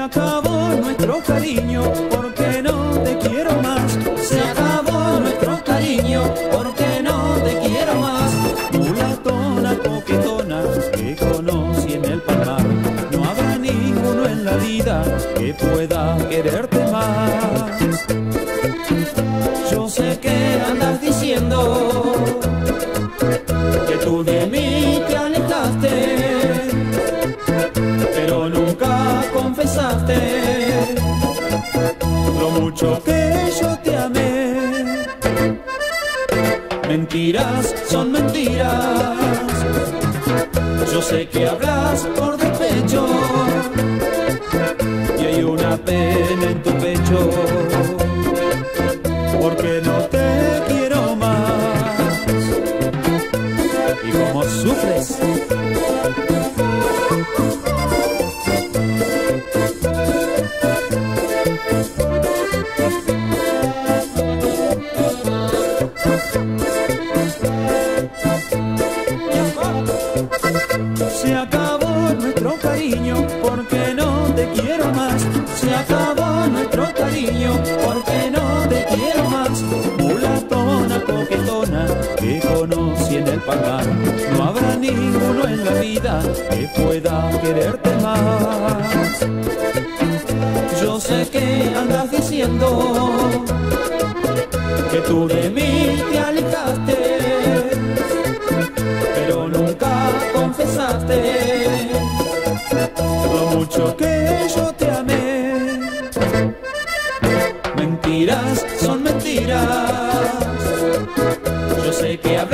acabó nuestro cariño, porque no te quiero más. Se acabó nuestro cariño, porque no te quiero más. Mulatona, coquetona, que conocí en el palmar, no habrá ninguno en la vida que pueda quererte más. Yo sé que andas diciendo que tú de mí te alejaste, pero nunca confesaste lo mucho que yo te amé. Mentiras son mentiras, yo sé que hablas por despecho y hay una pena en tu pecho, porque no te quiero más. Y cómo sufres. Se acabó nuestro cariño, porque no te quiero más. Se acabó nuestro cariño, porque no te quiero más. Mulatona, coquetona, que conocí en el palmar, no habrá ninguno en la vida que pueda quererte más. Yo sé que andas diciendo que tú de mí te alejaste, pero nunca confesaste lo mucho que yo te amé. Mentiras son mentiras, yo sé que